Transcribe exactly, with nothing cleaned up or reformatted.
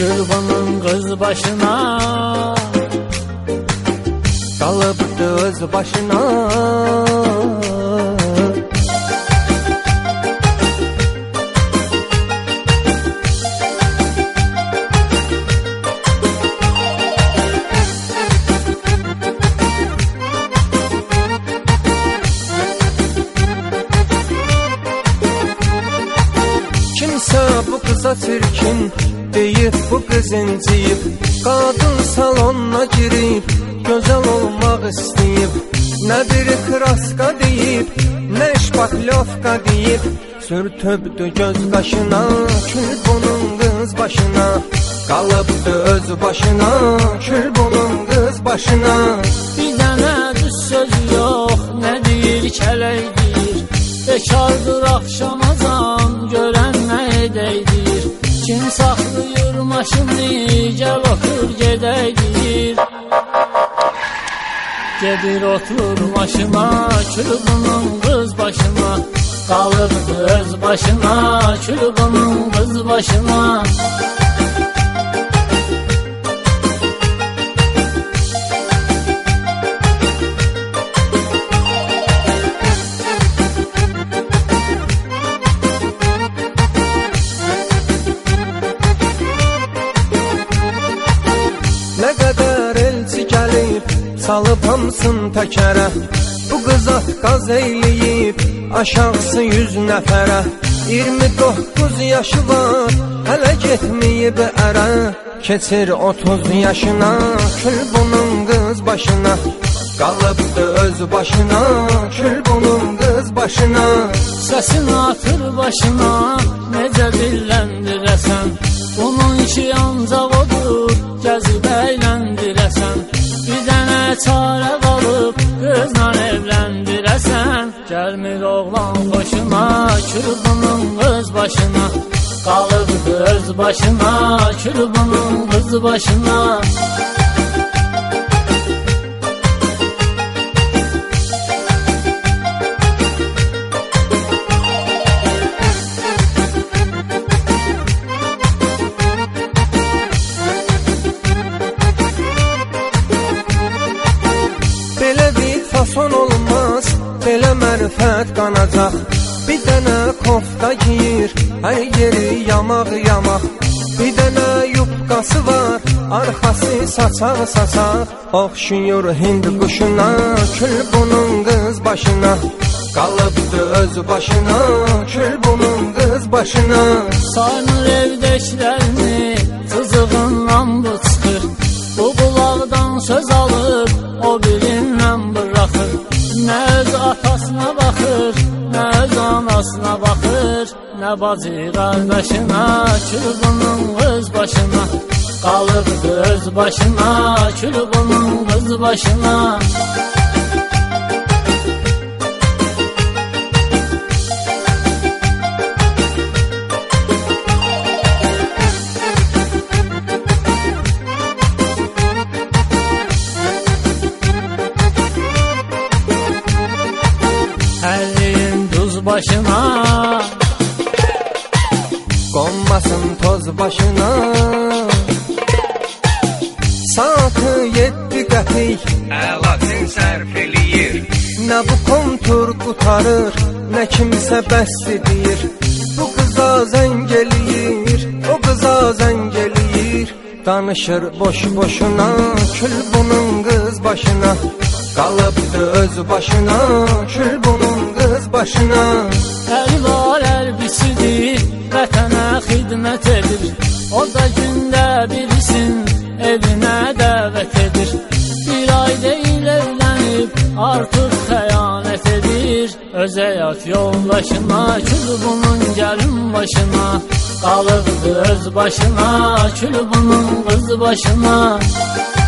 Çırpının kız başına, qalıbdı öz başına. Kimsə bu qıza çirkin deyib, bu qız inciyib, qadın salonuna girib, gözəl olmaq istəyib. Nə bir kraska deyib, nə şpaklovka deyib, sürtübdü göz qaşına, kül bunun qız başına. Qalıbdı öz başına, kül bunun qız başına. bir dənə düz söz yox, nə deyir kələkdir. Bekardır axşamacan, görən nə edəydir. Kim saxlayır maşını, gəl otur gedəydir. Gedir otur maşına, çırpının qız başına. Qalıbdı öz başına, çırpının qız başına. Nə qədər elçi gəlib, salıb hamısın təkərə. Bu qız atqaz eyləyib, aşağısı yüz nəfərə. iyirmi doqquz yaşı var, hələ getməyib ərə. Keçir otuz yaşına, kül bunun qız başına. Qalıbdı öz başına, kül bunun qız başına. Səsini atır başına, necə dilləndirəsən. Bunun işi ancaq odur, gəzib əyləndirəsən. Bir dənə çarə qalıb, qızla evləndirəsən. Gəlmir oğlan xoşuna, çırpının qız başına. Qalıbdı öz başına, çırpının qız başına. Belə bir fason olmaz, belə mərifət qanacaq. Bir dənə kofta giyir, hər yeri yamaq yamaq. Bir dənə yubqası var, arxası saçaq saçaq. Oxşuyur hind quşuna, kül bunun qız başına. Qalıbdı öz başına, kül bunun qız başına. Saymır evdəkilərini, cızığından bu çıxır. Bu qulaqdan söz alır, o birindən bıraxır. Nə öz atasına baxır, nə öz anasına baxır. Nə bacı qardaşına, çırpının qız başına. Qalıbdı öz başına, çırpının qız başına. Əlin duz başına, qonmasın toz başına. Saatı yeddi qəpik, Əlaçın sərf eləyir. nə bu kontur qutarır, nə kimsə bəst edir. Bu qıza zəng eləyir, o qıza zəng eləyir. Danışır boş boşuna, kül bunun qız başına. Qalıbdı öz başına, kül bunun qız başına. əli var əlbisidir, vətənə xidmət edir. O da gündə bilsin, evinə dəvət edir. Bir ay deyil evlənib, artıq xəyanət edir. Öz həyat yoldaşına, kül bunun gəlin başına. Qalıbdı öz başına, kül bunun qız başına.